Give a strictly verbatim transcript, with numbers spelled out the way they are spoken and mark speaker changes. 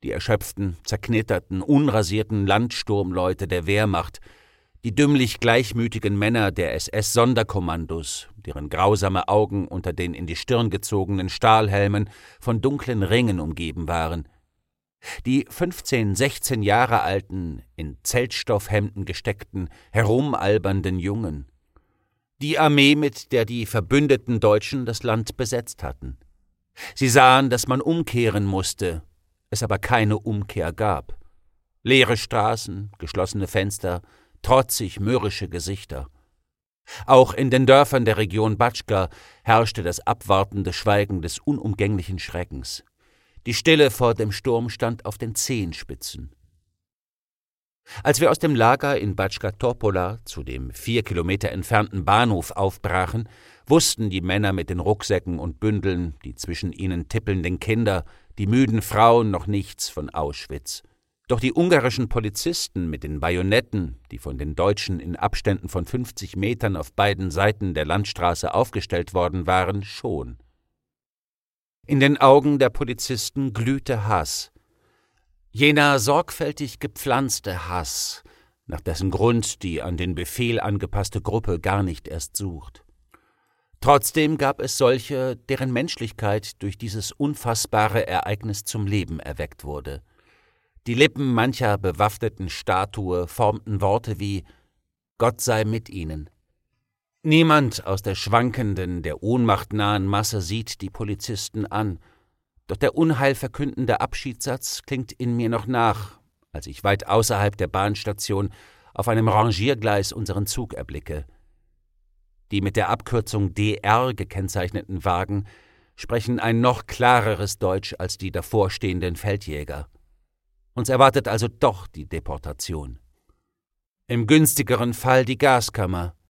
Speaker 1: die erschöpften, zerknitterten, unrasierten Landsturmleute der Wehrmacht, die dümmlich gleichmütigen Männer der S S-Sonderkommandos, deren grausame Augen unter den in die Stirn gezogenen Stahlhelmen von dunklen Ringen umgeben waren, die fünfzehn-, sechzehn Jahre alten, in Zeltstoffhemden gesteckten, herumalbernden Jungen, die Armee, mit der die verbündeten Deutschen das Land besetzt hatten. Sie sahen, dass man umkehren musste, es aber keine Umkehr gab. Leere Straßen, geschlossene Fenster, trotzig mürrische Gesichter. Auch in den Dörfern der Region Batschka herrschte das abwartende Schweigen des unumgänglichen Schreckens. Die Stille vor dem Sturm stand auf den Zehenspitzen. Als wir aus dem Lager in Batschka Topola zu dem vier Kilometer entfernten Bahnhof aufbrachen, wussten die Männer mit den Rucksäcken und Bündeln, die zwischen ihnen tippelnden Kinder, die müden Frauen noch nichts von Auschwitz. Doch die ungarischen Polizisten mit den Bajonetten, die von den Deutschen in Abständen von fünfzig Metern auf beiden Seiten der Landstraße aufgestellt worden waren, schon. In den Augen der Polizisten glühte Hass. Jener sorgfältig gepflanzte Hass, nach dessen Grund die an den Befehl angepasste Gruppe gar nicht erst sucht. Trotzdem gab es solche, deren Menschlichkeit durch dieses unfassbare Ereignis zum Leben erweckt wurde. Die Lippen mancher bewaffneten Statue formten Worte wie »Gott sei mit ihnen«. Niemand aus der schwankenden, der ohnmachtnahen Masse sieht die Polizisten an, doch der unheilverkündende Abschiedssatz klingt in mir noch nach, als ich weit außerhalb der Bahnstation auf einem Rangiergleis unseren Zug erblicke. Die mit der Abkürzung D R gekennzeichneten Wagen sprechen ein noch klareres Deutsch als die davorstehenden Feldjäger. Uns erwartet also doch die Deportation. Im günstigeren Fall die Gaskammer,